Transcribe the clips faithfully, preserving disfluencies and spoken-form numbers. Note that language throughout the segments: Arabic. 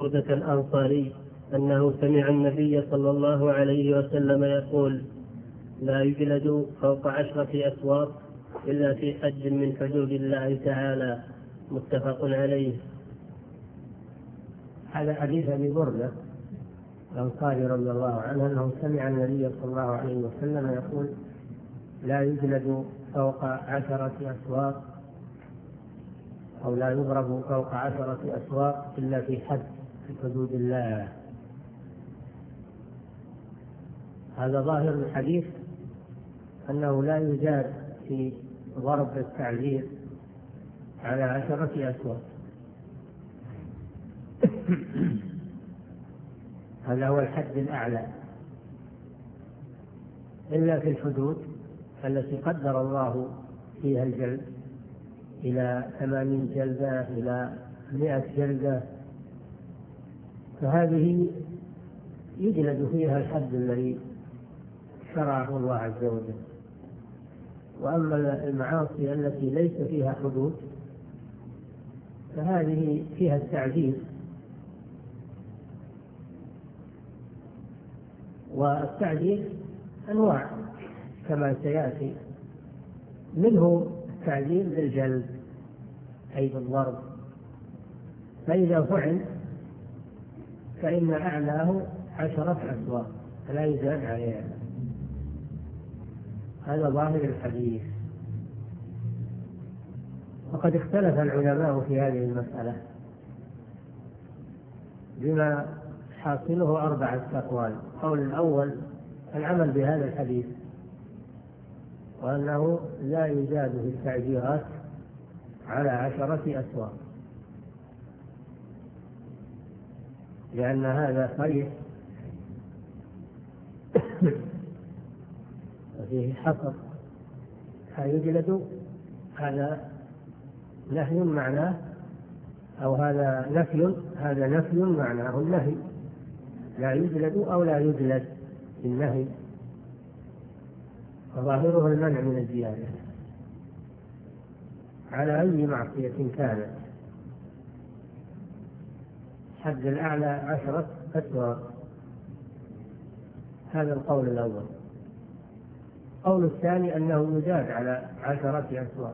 بردة الأنصاري أنه سمع النبي صلى الله عليه وسلم يقول: لا يجلد فوق عشرة أسواق إلا في حد من حدود الله تعالى. متفق عليه. هذا حديث أبي بردة الأنصاري رضي الله عنه أنه سمع النبي صلى الله عليه وسلم يقول: لا يجلد فوق عشرة أسواق أو لا يضرب فوق عشرة أسواق إلا في حد في حدود الله. هذا ظاهر الحديث أنه لا يجاد في ضرب التعزير على عشرة أسواق. هذا هو الحد الأعلى، إلا في الحدود التي قدر الله فيها الجلد إلى ثمانين جلدة إلى مئة جلدة، فهذه يجلد فيها الحد الذي شرعه الله عز وجل. وأما المعاصي التي ليس فيها حدود فهذه فيها التعزير، والتعزير أنواع كما سيأتي، منه التعزير بالجلد أي بالضرب، فإذا فعل فإن أعلاه عشرة أسواق فلا يزاد عليها. هذا ظاهر الحديث. وقد اختلف العلماء في هذه المسألة بما حاصله أربعة أقوال. القول الأول العمل بهذا الحديث، وأنه لا يزاد في التعزيرات على عشرة أسواق، لأن هذا صريح وفيه حصر. يجلد هذا نهي معناه، أو هذا نفي هذا نفي معناه النهي، لا يجلد أو لا يجلد النهي، فظاهره المنع من الزيادة على أي معصية كانت. حد الأعلى عشرة أسواق، هذا القول الأول. القول الثاني أنه يزاد على عشرة أسواق،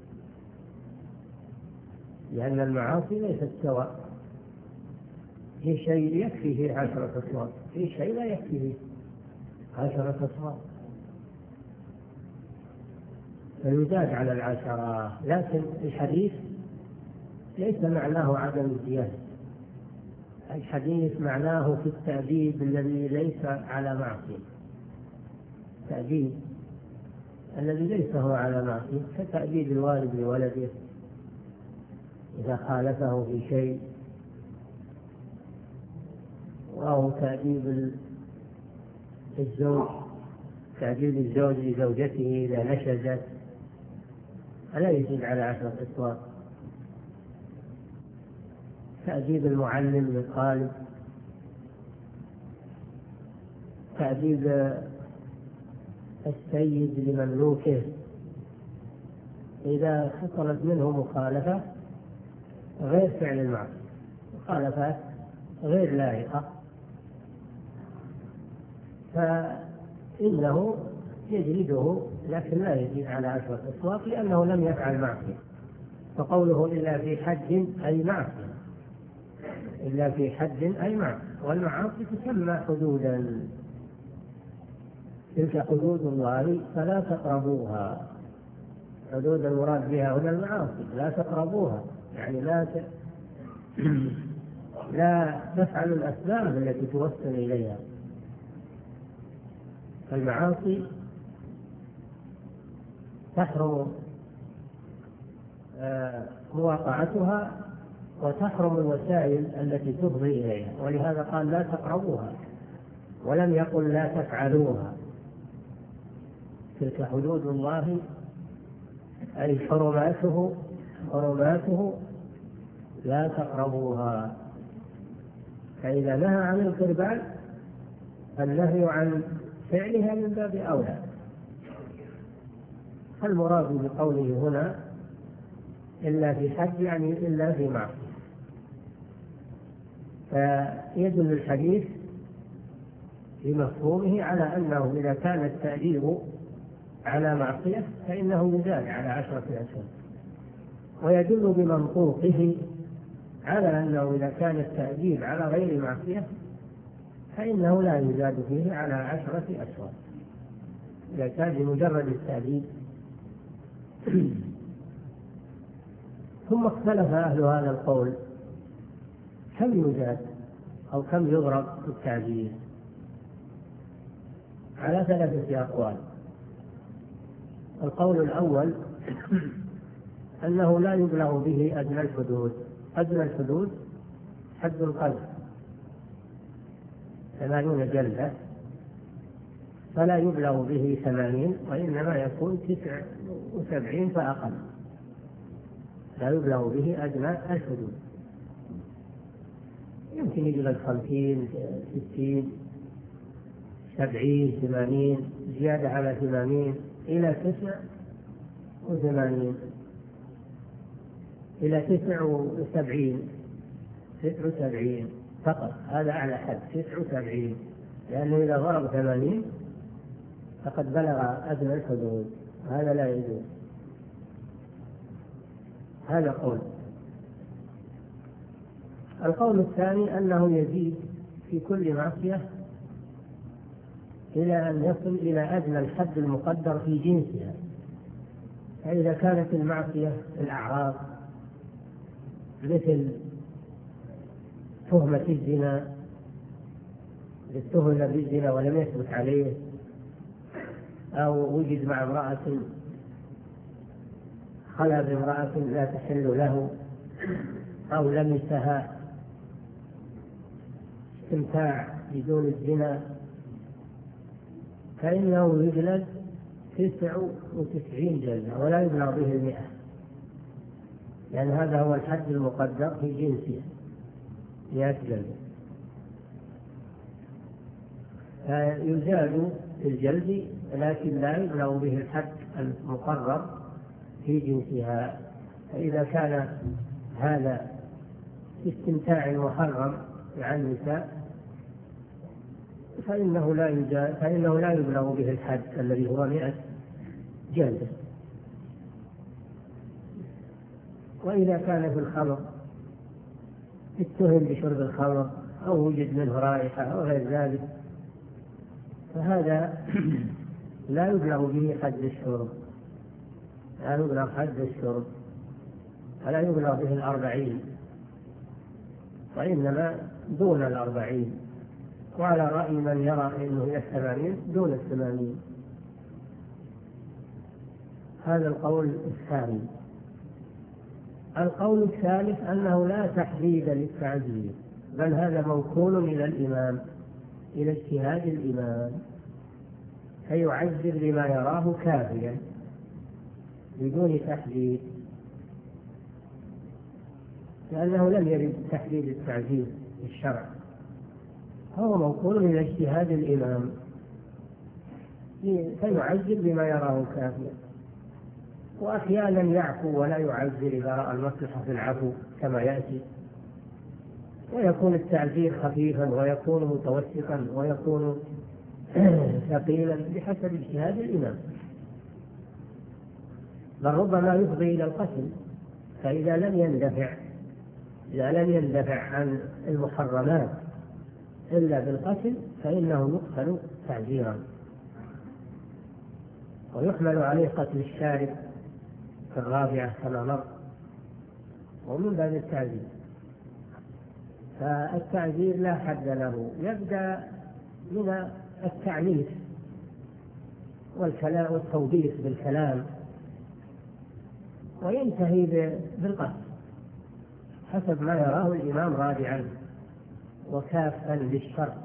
لأن المعاصي ليست سواء، في شيء يكفي فيه عشرة أسواق، في شيء لا يكفي فيه عشرة أسواق، فيزاد على العشرة. لكن الحديث ليس معناه عدم الزيادة، الحديث معناه في التأديب الذي ليس على معصية، التأديب الذي ليس هو على معصية، كتأديب الوالد لولده إذا خالفه في شيء، أو تأديب الزوج تأديب الزوج لزوجته إذا نشزت، فلا يزيد على عشرة أسواق. تأديب المعلم للطالب، تأديب السيد لمملوكه إذا حصلت منه مخالفة غير فعل المعصية، مخالفات غير لائقة، فإنه يجلده، لكن لا يزيد على عشرة أسواق لأنه لم يفعل معصية. فقوله إلا في حد أي معصية، إلا في حد أي معصية، والمعاصي تسمى حدودا، تلك حدود الله فلا تقربوها. حدود المراد بها هنا المعاصي، لا تقربوها، يعني لا ت... لا تفعلوا الأسباب التي توصل إليها. المعاصي تحرم مواقعتها وتحرم الوسائل التي تفضي إليها، ولهذا قال لا تقربوها ولم يقل لا تفعلوها. تلك حدود الله أي حرماته حرماته لا تقربوها. فإذا نهى عن القربان النهي عن فعلها من باب أولى. المراد بقوله هنا إلا في حد يعني إلا في معصية، فيدل الحديث بمفهومه على أنه إذا كان التأديب على معصية فإنه يزاد على عشرة أشهر، ويدل بمنطوقه على أنه إذا كان التأديب على غير معصية فإنه لا يزاد فيه على عشرة أشهر إذا كان بمجرد التأديب. ثم اختلف أهل هذا القول كم يزاد أو كم يضرب في التعزير على ثلاثة أقوال. القول الأول أنه لا يبلغ به أدنى الحدود. أدنى الحدود حد القذف ثمانون جلدة، فلا يبلغ به ثمانين وإنما يكون تسع وسبعين فأقل، لا يبلغ به أدنى الحدود. يمكن يجلد خمسين ستين سبعين ثمانين زيادة على ثمانين إلى تسع وثمانين إلى تسع وسبعين تسع وسبعين فقط، هذا أعلى حد تسع وسبعين، لأنه إذا ضرب ثمانين فقد بلغ أدنى الحدود، هذا لا يجوز. هذا قول. القول الثاني أنه يزيد في كل معصية إلى أن يصل إلى أدنى الحد المقدر في جنسها. فإذا كانت المعصية الأعراض مثل تهمة الزنا، اتهم بالزنا ولم يثبت عليه، أو وجد مع امرأة خلا بامرأة لا تحل له، أو لمسها استمتاع بدون الزنا، فإنه يجلد تسع وتسعين جلدة ولا يبلغ به المئة، لأن هذا هو الحد المقدر في جنسه مئة جلدة. فيزاد في الجلد لكن لا يبلغ به الحد المقرر في جنسها. فإذا كان هذا استمتاع محرم مع النساء فإنه لا يجا... فإنه لا يبلغ به الحد الذي هو مئة جلدة. وإذا كان في الخمر اتهم بشرب الخمر أو وجد منه رائحة أو غير ذلك فهذا لا يبلغ به حد الشرب، لا يبلغ حد الشرب فلا يبلغ به الأربعين، وإنما دون الأربعين، وعلى رأي من يرى أنه إلى الثمانين دون الثمانين. هذا القول الثاني. القول الثالث أنه لا تحديد للتعزير، بل هذا موكول إلى الإمام، إلى اجتهاد الإمام، فيعزر بما يراه كافيا بدون تحديد، لأنه لم يرد تحديد التعزير في الشرع، هو موكول إلى اجتهاد الإمام فيعزر بما يراه كافيا. وأحيانا يعفو ولا يعزر إذا رأى المصلحة في العفو كما يأتي، ويكون التعزير خفيفا ويكون متوسطا ويكون ثقيلا بحسب اجتهاد الإمام، بل ربما يفضي إلى القتل. فإذا لم يندفع إذا لم يندفع عن المحرمات إلا بالقتل فإنه يقتل تعزيرا، ويحمل عليه قتل الشارب في الرابعة كما مر، ومن باب التعزير. فالتعزير لا حد له، يبدأ من التعنيف والكلام والتوبيخ بالكلام وينتهي بالقتل حسب ما يراه الإمام رادعا وكافا للشر.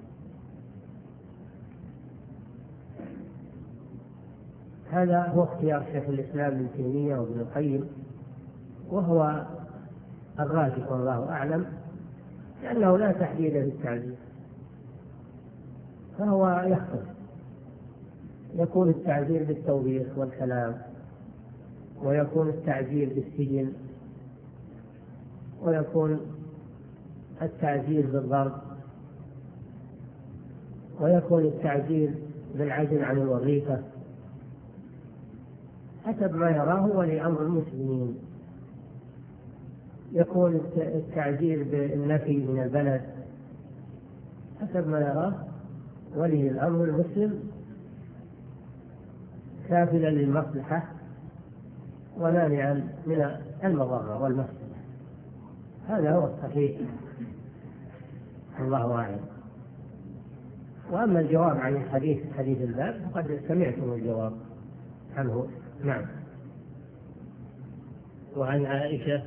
هذا هو اختيار شيخ الإسلام ابن تيمية وابن القيم، وهو الراجح والله أعلم، لأنه لا تحديد للتعزير، فهو يختص. يكون التعزير بالتوبيخ والكلام، ويكون التعزير بالسجن، ويكون التعزير بالضرب، ويكون التعزير بالعزل عن الوظيفة حسب ما يراه ولي أمر المسلمين. يكون التعزير بالنفي من البلد حسب ما يراه ولي الأمر المسلم كافلا للمصلحة ومانعا من المضرة والمفسدة. هذا هو الصحيح، الله أعلم. وأما الجواب عن الحديث حديث الباب فقد سمعتم الجواب عنه. نعم. وعن عائشة